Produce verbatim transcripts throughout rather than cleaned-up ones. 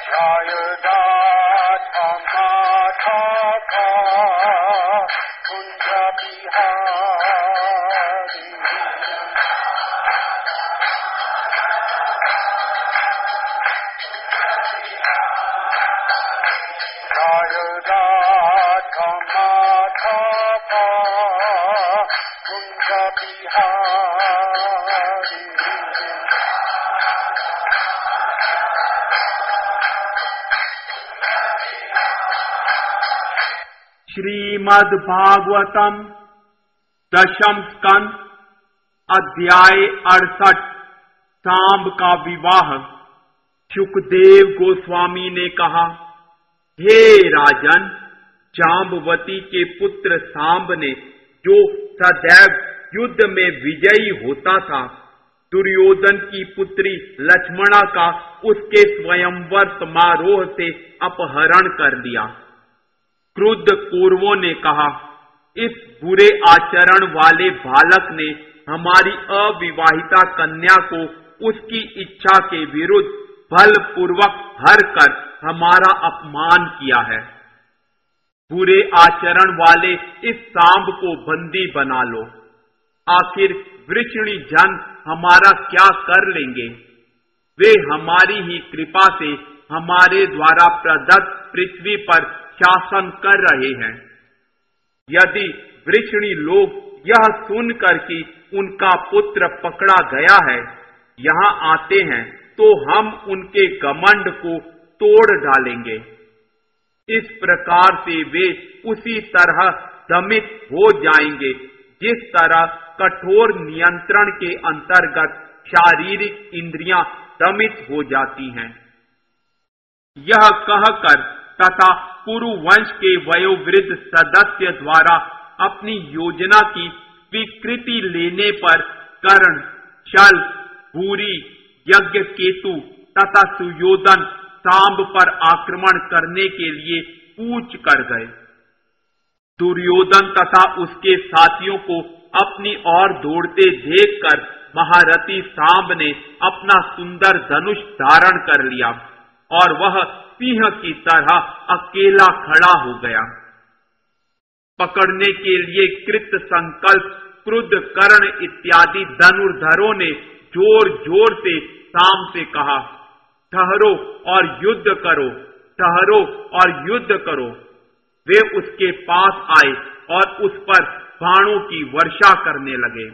जय राधा माधव कुंज बिहारी जय राधा माधव कुंज बिहारी श्रीमद् भागवतम दशम स्कंद अध्याय अड़सठ सांब का विवाह। शुकदेव गोस्वामी ने कहा, हे राजन, जाम्बवती के पुत्र सांब ने जो सदैव युद्ध में विजयी होता था, दुर्योधन की पुत्री लक्ष्मणा का उसके स्वयंवर समारोह से अपहरण कर लिया। क्रुद्ध कौरवों ने कहा, इस बुरे आचरण वाले बालक ने हमारी अविवाहिता कन्या को उसकी इच्छा के विरुद्ध बलपूर्वक हर कर हमारा अपमान किया है। बुरे आचरण वाले इस सांब को बंदी बना लो। आखिर वृषणी जन हमारा क्या कर लेंगे? वे हमारी ही कृपा से हमारे द्वारा प्रदत्त पृथ्वी पर शासन कर रहे हैं। यदि वृषणी लोग यह सुनकर कि उनका पुत्र पकड़ा गया है यहाँ आते हैं, तो हम उनके घमंड को तोड़ डालेंगे। इस प्रकार से वे उसी तरह दमित हो जाएंगे जिस तरह कठोर नियंत्रण के अंतर्गत शारीरिक इंद्रियां दमित हो जाती हैं। यह कहकर तथा कुरुवंश के वयोवृद्ध सदस्य द्वारा अपनी योजना की स्वीकृति लेने पर कर्ण, शल, भूरी, यज्ञकेतु तथा सुयोधन सांब पर आक्रमण करने के लिए कूच कर गए। दुर्योधन तथा उसके साथियों को अपनी ओर दौड़ते देखकर महारथी सांब ने अपना सुंदर धनुष धारण कर लिया और वह सिंह की तरह अकेला खड़ा हो गया। पकड़ने के लिए कृत संकल्प क्रुद्ध कर्ण इत्यादि धनुर्धरों ने जोर जोर से सांब से कहा, ठहरो और युद्ध करो, ठहरो और युद्ध करो। वे उसके पास आए और उस पर बाणों की वर्षा करने लगे।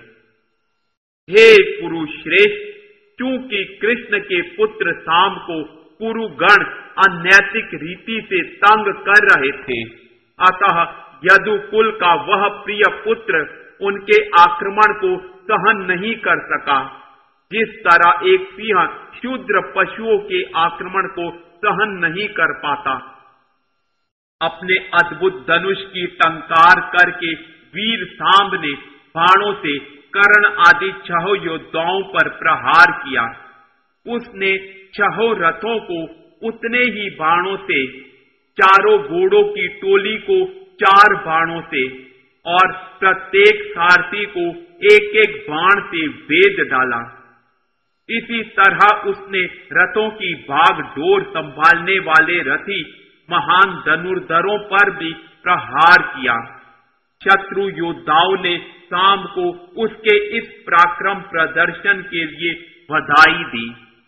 हे कुरुश्रेष्ठ, चूंकि कृष्ण के पुत्र सांब को कुरुगण अनैतिक रीति से तंग कर रहे थे, अतः यदुकुल का वह प्रिय पुत्र उनके आक्रमण को सहन नहीं कर सका, जिस तरह एक सिंह क्षुद्र पशुओं के आक्रमण को सहन नहीं कर पाता। अपने अद्भुत धनुष की टंकार करके वीर सांब ने बाणों से कर्ण आदि छह योद्धाओं पर प्रहार किया। उसने छह रथों को उतने ही बाणों से, चारों घोड़ों की टोली को चार बाणों से और प्रत्येक सारथी को एक एक बाण से भेद डाला। इसी तरह उसने रथों की भागडोर संभालने वाले रथी महान धनुर्धरों पर भी प्रहार किया। शत्रु योद्धाओं ने सांब को उसके इस पराक्रम प्रदर्शन के लिए बधाई दी,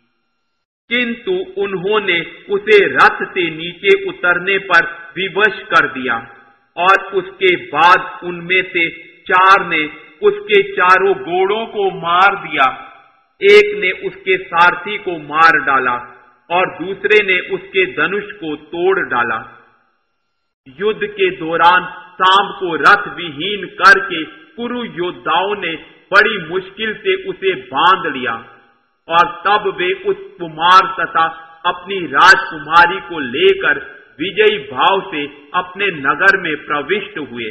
किंतु उन्होंने उसे रथ से नीचे उतरने पर विवश कर दिया और उसके बाद उनमें से चार ने उसके चारों घोड़ों को मार दिया। एक ने उसके सारथी को मार डाला और दूसरे ने उसके धनुष को तोड़ डाला। युद्ध के दौरान सांब को रथ विहीन करके कुरु योद्धाओं ने बड़ी मुश्किल से उसे बांध लिया और तब वे उस कुमार तथा अपनी राजकुमारी को लेकर विजयी भाव से अपने नगर में प्रविष्ट हुए।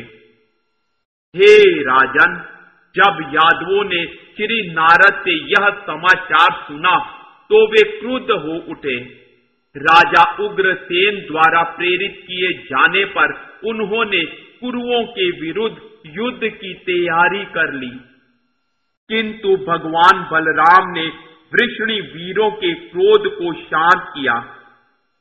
हे राजन, जब यादवों ने श्री नारद से यह समाचार सुना तो वे क्रुद्ध हो उठे। राजा उग्रसेन द्वारा प्रेरित किए जाने पर उन्होंने कुरुओं के विरुद्ध युद्ध की तैयारी कर ली, किंतु भगवान बलराम ने वृषणी वीरों के क्रोध को शांत किया।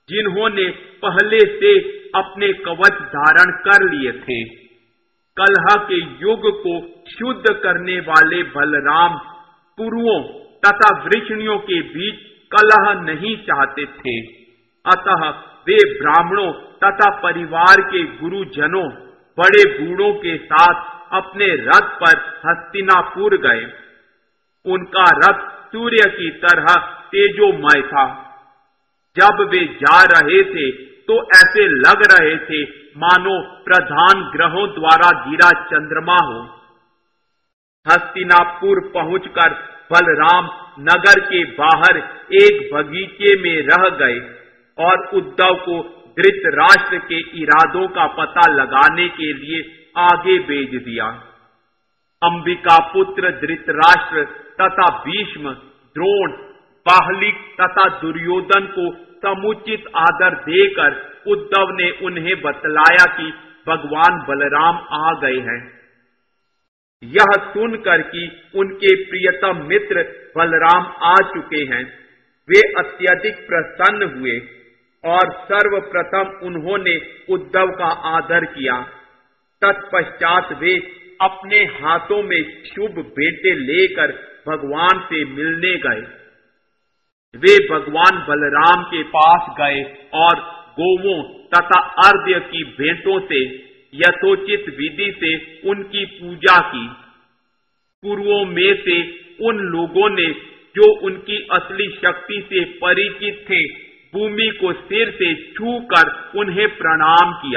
जिन्होंने पहले से अपने कवच धारण कर लिए थे। कलह के युग को शुद्ध करने वाले बलराम कुरुओं तथा वृष्णियों के बीच कलह नहीं चाहते थे। अतः वे ब्राह्मणों तथा परिवार के गुरुजनों, बड़े बूढ़ों के साथ अपने रथ पर हस्तिनापुर गए। उनका रथ सूर्य की तरह तेजोमय था। जब वे जा रहे थे तो ऐसे लग रहे थे मानो प्रधान ग्रहों द्वारा गिरा चंद्रमा हो। हस्तिनापुर पहुंचकर बलराम नगर के बाहर एक बगीचे में रह गए और उद्धव को धृतराष्ट्र के इरादों का पता लगाने के लिए आगे भेज दिया। अंबिका पुत्र धृतराष्ट्र तथा भीष्म, द्रोण, बाहलिक तथा दुर्योधन को समुचित आदर देकर उद्धव ने उन्हें बतलाया कि भगवान बलराम आ गए हैं। यह सुनकर कि उनके प्रियतम मित्र बलराम आ चुके हैं, वे अत्यधिक प्रसन्न हुए और सर्वप्रथम उन्होंने उद्धव का आदर किया। तत्पश्चात वे अपने हाथों में शुभ भेंटें लेकर भगवान से मिलने गए। वे भगवान बलराम के पास गए और गोवों तथा अर्घ्य की भेंटों से यथोचित विधि से उनकी पूजा की। कुरुओं में से उन लोगों ने जो उनकी असली शक्ति से परिचित थे, भूमि को सिर से छूकर उन्हें प्रणाम किया।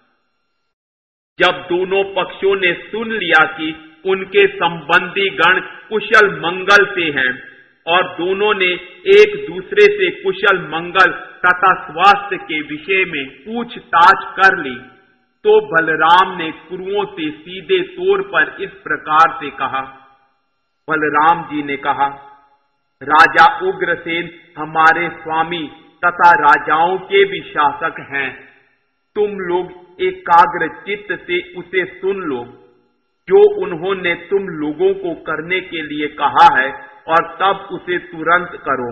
जब दोनों पक्षों ने सुन लिया कि उनके संबंधी गण कुशल मंगल से हैं और दोनों ने एक दूसरे से कुशल मंगल तथा स्वास्थ्य के विषय में पूछताछ कर ली, तो बलराम ने कुरुओं से सीधे तौर पर इस प्रकार से कहा। बलराम जी ने कहा, राजा उग्रसेन हमारे स्वामी तथा राजाओं के भी शासक हैं। तुम लोग एकाग्र चित्त से उसे सुन लो, जो उन्होंने तुम लोगों को करने के लिए कहा है, और तब उसे तुरंत करो।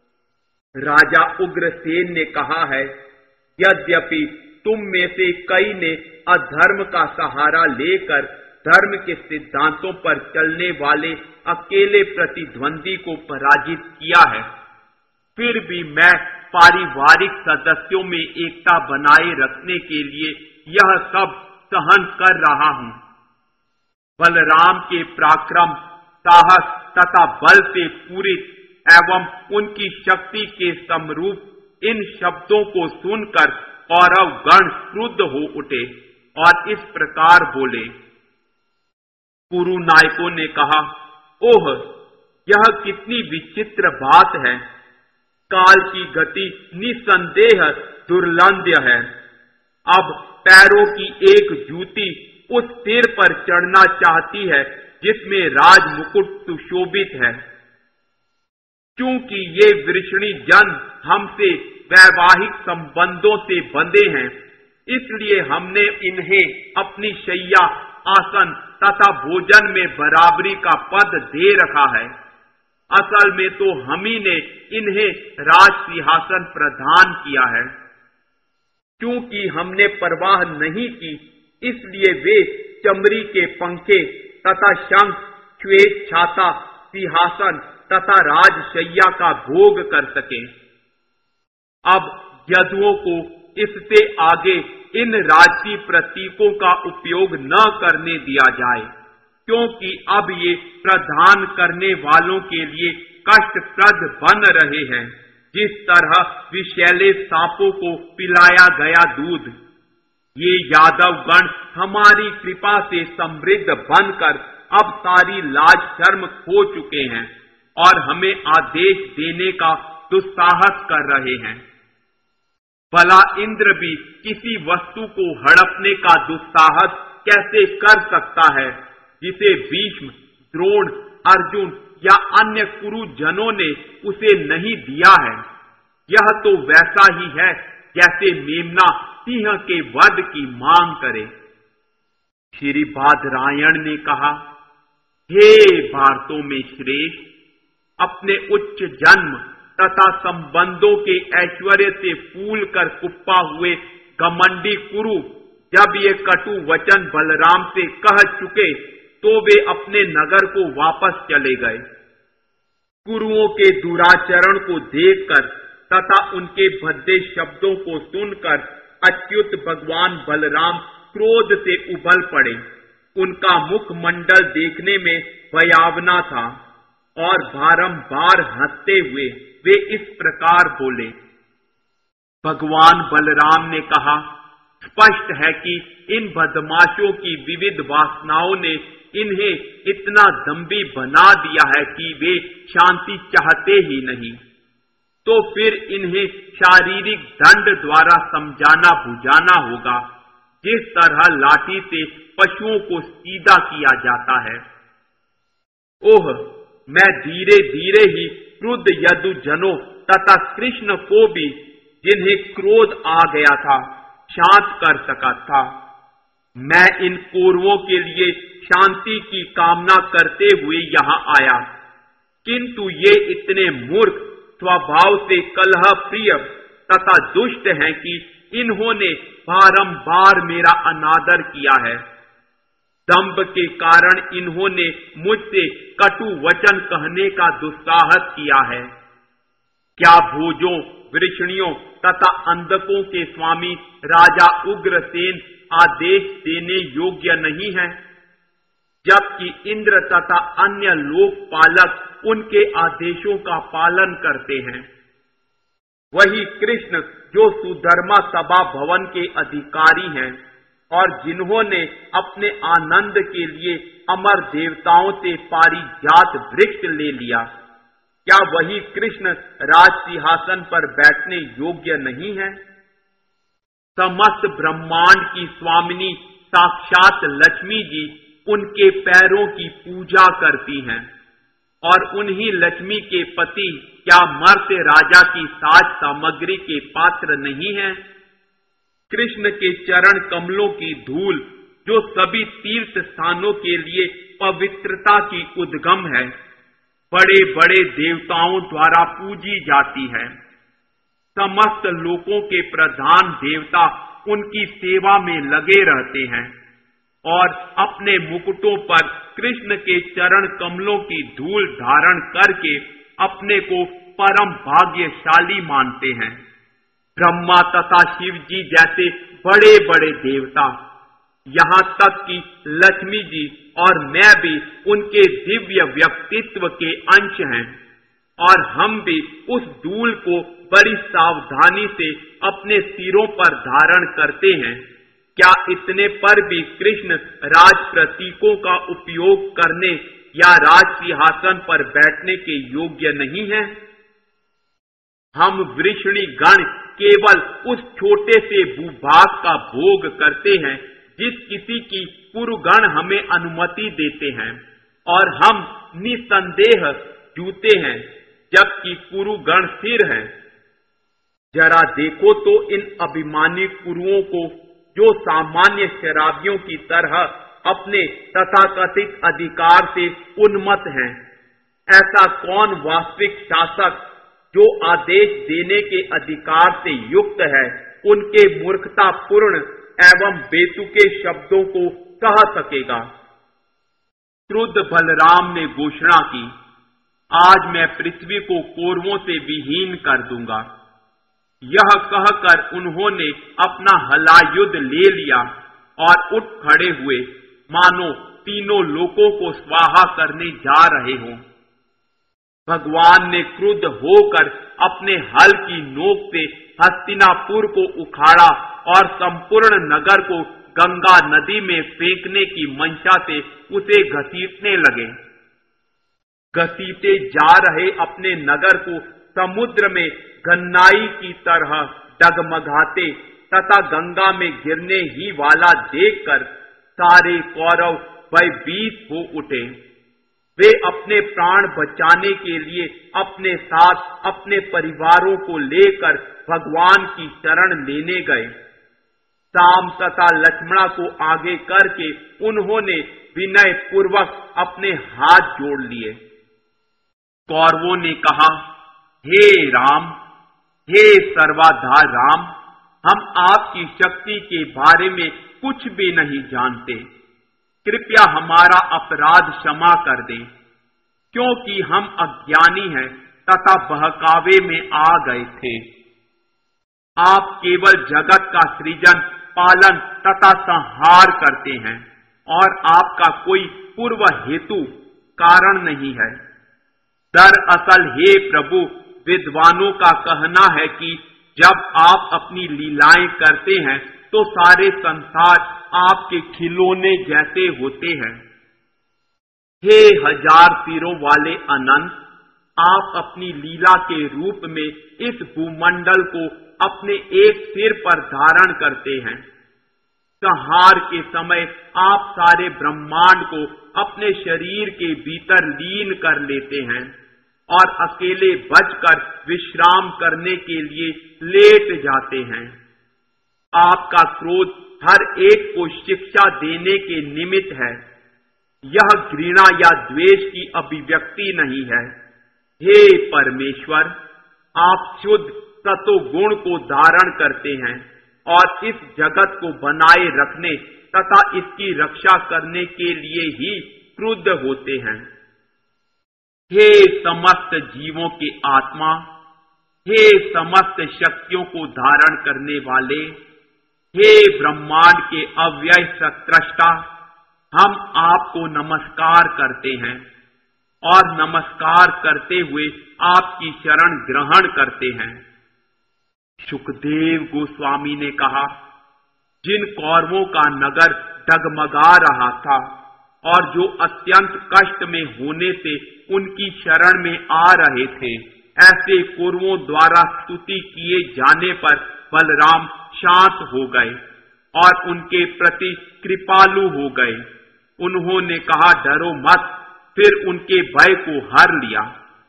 राजा उग्रसेन ने कहा है, यद्यपि तुम में से कई ने अधर्म का सहारा लेकर धर्म के सिद्धांतों पर चलने वाले अकेले प्रतिद्वंदी को पराजित किया है, फिर भी मैं पारिवारिक सदस्यों में एकता बनाए रखने के लिए यह सब सहन कर रहा हूं। बलराम के पराक्रम, साहस तथा बल से पूरित एवं उनकी शक्ति के समरूप इन शब्दों को सुनकर कौरव गण क्रुद्ध हो उठे और इस प्रकार बोले। कुरु नायकों ने कहा, ओह, यह कितनी विचित्र बात है। काल की गति निसंदेह दुर्लंघ्य है। अब पैरों की एक जूती उस सिर पर चढ़ना चाहती है जिसमें राज मुकुट सुशोभित है। क्योंकि ये वृषणी जन हमसे वैवाहिक संबंधों से बंधे हैं, इसलिए हमने इन्हें अपनी शैया, आसन तथा भोजन में बराबरी का पद दे रखा है। असल में तो हम ही ने इन्हें राज सिंहासन प्रदान किया है। क्योंकि हमने परवाह नहीं की, इसलिए वे चमड़ी के पंखे तथा शंख, श्वेत छाता, सिंहासन तथा राजशैया का भोग कर सके। अब यदुओं को इससे आगे इन राजसी प्रतीकों का उपयोग न करने दिया जाए, क्योंकि अब ये प्रदान करने वालों के लिए कष्टप्रद बन रहे हैं, जिस तरह विषैले सांपों को पिलाया गया दूध। ये यादव गण हमारी कृपा से समृद्ध बनकर अब सारी लाज शर्म खो चुके हैं और हमें आदेश देने का दुस्साहस कर रहे हैं। भला इंद्र भी किसी वस्तु को हड़पने का दुस्साहस कैसे कर सकता है, जिसे भीष्म, द्रोण, अर्जुन या अन्य कुरुजनों ने उसे नहीं दिया है। यह तो वैसा ही है जैसे मेमना सिंह के वध की मांग करे। श्री बादरायण ने कहा, हे भारतों में श्रेष्ठ, अपने उच्च जन्म तथा संबंधों के ऐश्वर्य से फूल कर कुप्पा हुए घमंडी कुरु जब ये कटु वचन बलराम से कह चुके तो वे अपने नगर को वापस चले गए। कुरुओं के दुराचरण को देखकर तथा उनके भद्दे शब्दों को सुनकर अच्युत भगवान बलराम क्रोध से उबल पड़े। उनका मुखमंडल देखने में भयावना था और बारंबार हंसते हुए वे इस प्रकार बोले। भगवान बलराम ने कहा, स्पष्ट है कि इन बदमाशों की विविध वासनाओं ने इन्हें इतना दंभी बना दिया है कि वे शांति चाहते ही नहीं, तो फिर इन्हें शारीरिक दंड द्वारा समझाना बुझाना होगा, जिस तरह लाठी से पशुओं को सीधा किया जाता है। ओह, मैं धीरे धीरे ही क्रुद्ध यदुजनों तथा कृष्ण को भी, जिन्हें क्रोध आ गया था, शांत कर सका था। मैं इन कौरवों के लिए शांति की कामना करते हुए यहाँ आया, किंतु ये इतने मूर्ख, स्वभाव से कलह प्रिय तथा दुष्ट हैं कि इन्होंने बारंबार मेरा अनादर किया है। दंभ के कारण इन्होंने मुझसे कटु वचन कहने का दुस्साहस किया है। क्या भोजों, वृषणियों तथा अंधकों के स्वामी राजा उग्रसेन आदेश देने योग्य नहीं है, जबकि इंद्र तथा अन्य लोकपालक उनके आदेशों का पालन करते हैं। वही कृष्ण जो सुधर्मा सभा भवन के अधिकारी हैं और जिन्होंने अपने आनंद के लिए अमर देवताओं से पारिजात वृक्ष ले लिया, क्या वही कृष्ण राज सिंहासन पर बैठने योग्य नहीं है? समस्त ब्रह्मांड की स्वामिनी साक्षात लक्ष्मी जी उनके पैरों की पूजा करती हैं और उन्हीं लक्ष्मी के पति क्या मर्त्य राजा की साज सामग्री के पात्र नहीं हैं? कृष्ण के चरण कमलों की धूल, जो सभी तीर्थ स्थानों के लिए पवित्रता की उद्गम है, बड़े बड़े देवताओं द्वारा पूजी जाती है। समस्त लोकों के प्रधान देवता उनकी सेवा में लगे रहते हैं और अपने मुकुटों पर कृष्ण के चरण कमलों की धूल धारण करके अपने को परम भाग्यशाली मानते हैं। ब्रह्मा तथा शिव जी जैसे बड़े बड़े देवता, यहाँ तक कि लक्ष्मी जी और मैं भी उनके दिव्य व्यक्तित्व के अंश हैं और हम भी उस धूल को बड़ी सावधानी से अपने सिरों पर धारण करते हैं। क्या इतने पर भी कृष्ण राज प्रतीकों का उपयोग करने या राज सिंहासन पर बैठने के योग्य नहीं है? हम वृषणी गण केवल उस छोटे से भूभाग का भोग करते हैं जिस किसी की पुरुगण हमें अनुमति देते हैं, और हम निसंदेह जूते हैं जबकि कुरुगण स्थिर हैं। जरा देखो तो इन अभिमानी कुरुओं को, जो सामान्य शराबियों की तरह अपने तथाकथित अधिकार से उन्मत्त हैं। ऐसा कौन वास्तविक शासक जो आदेश देने के अधिकार से युक्त है, उनके मूर्खतापूर्ण एवं बेतुके शब्दों को कह सकेगा? क्रुद्ध बलराम ने घोषणा की, आज मैं पृथ्वी को कौरवों से विहीन कर दूंगा। यह कहकर उन्होंने अपना हलायुध ले लिया और उठ खड़े हुए, मानो तीनों लोकों को स्वाहा करने जा रहे हों। भगवान ने क्रुद्ध होकर अपने हल की नोक से हस्तिनापुर को उखाड़ा और संपूर्ण नगर को गंगा नदी में फेंकने की मंशा से उसे घसीटने लगे। घसीटे जा रहे अपने नगर को समुद्र में गन्नाई की तरह डगमगाते तथा गंगा में गिरने ही वाला देखकर सारे कौरव भयभीत हो उठे। वे अपने प्राण बचाने के लिए अपने साथ अपने परिवारों को लेकर भगवान की शरण लेने गए। राम तथा लक्ष्मणा को आगे करके उन्होंने विनय पूर्वक अपने हाथ जोड़ लिए। कौरवों ने कहा, हे राम, हे सर्वाधार राम, हम आपकी शक्ति के बारे में कुछ भी नहीं जानते। कृपया हमारा अपराध क्षमा कर दें, क्योंकि हम अज्ञानी हैं तथा बहकावे में आ गए थे। आप केवल जगत का सृजन, पालन तथा संहार करते हैं और आपका कोई पूर्व हेतु कारण नहीं है। दरअसल हे प्रभु, विद्वानों का कहना है कि जब आप अपनी लीलाएं करते हैं तो सारे संसार आपके खिलौने जैसे होते हैं। हे हजार सिरों वाले अनंत, आप अपनी लीला के रूप में इस भूमंडल को अपने एक सिर पर धारण करते हैं। संहार के समय आप सारे ब्रह्मांड को अपने शरीर के भीतर लीन कर लेते हैं और अकेले बचकर विश्राम करने के लिए लेट जाते हैं। आपका क्रोध हर एक को शिक्षा देने के निमित्त है। यह घृणा या द्वेष की अभिव्यक्ति नहीं है। हे परमेश्वर, आप शुद्ध सतोगुण को धारण करते हैं और इस जगत को बनाए रखने तथा इसकी रक्षा करने के लिए ही क्रुद्ध होते हैं। हे समस्त जीवों के आत्मा, हे समस्त शक्तियों को धारण करने वाले, हे ब्रह्मांड के अव्यय सत्रष्टा, हम आपको नमस्कार करते हैं और नमस्कार करते हुए आपकी शरण ग्रहण करते हैं। सुखदेव गोस्वामी ने कहा, जिन कौरवों का नगर डगमगा रहा था और जो अत्यंत कष्ट में होने से उनकी शरण में आ रहे थे, ऐसे कौरवों द्वारा स्तुति किए जाने पर बलराम शांत हो गए और उनके प्रति कृपालु हो गए। उन्होंने कहा, डरो मत। फिर उनके भय को हर लिया।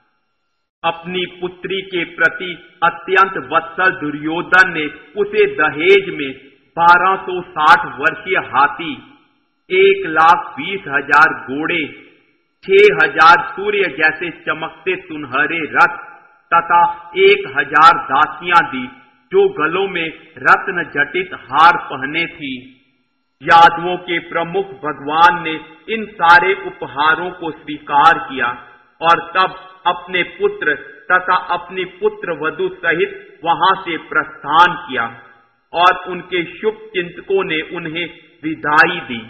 अपनी पुत्री के प्रति अत्यंत वत्सल दुर्योधन ने उसे दहेज में बारह सौ साठ वर्षीय हाथी, एक लाख बीस हजार घोड़े, छह हजार सूर्य जैसे चमकते सुनहरे रथ तथा एक हजार दासियां दी, जो गलों में रत्न जटित हार पहने थी। यादवों के प्रमुख भगवान ने इन सारे उपहारों को स्वीकार किया और तब अपने पुत्र तथा अपनी पुत्र वधू सहित वहां से प्रस्थान किया और उनके शुभ चिंतकों ने उन्हें विदाई दी।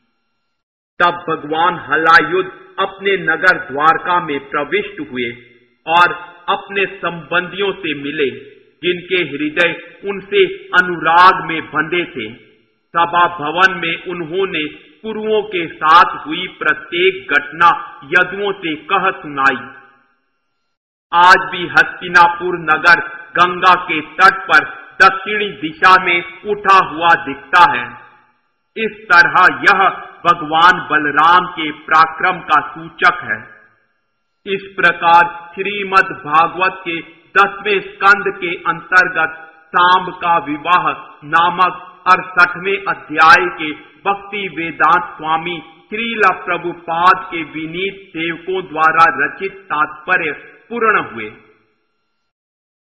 तब भगवान हलायुध अपने नगर द्वारका में प्रविष्ट हुए और अपने संबंधियों से मिले, जिनके हृदय उनसे अनुराग में बंधे थे। सभा भवन में उन्होंने कुरुओं के साथ हुई प्रत्येक घटना यदुओं से कह सुनाई। आज भी हस्तिनापुर नगर गंगा के तट पर दक्षिणी दिशा में उठा हुआ दिखता है। इस तरह यह भगवान बलराम के पराक्रम का सूचक है। इस प्रकार श्रीमद् भागवत के दसवें स्कंद के अंतर्गत सांब का विवाह नामक अड़सठवें अध्याय के भक्ति वेदांत स्वामी श्रील प्रभुपाद के विनीत सेवकों द्वारा रचित तात्पर्य पूर्ण हुए।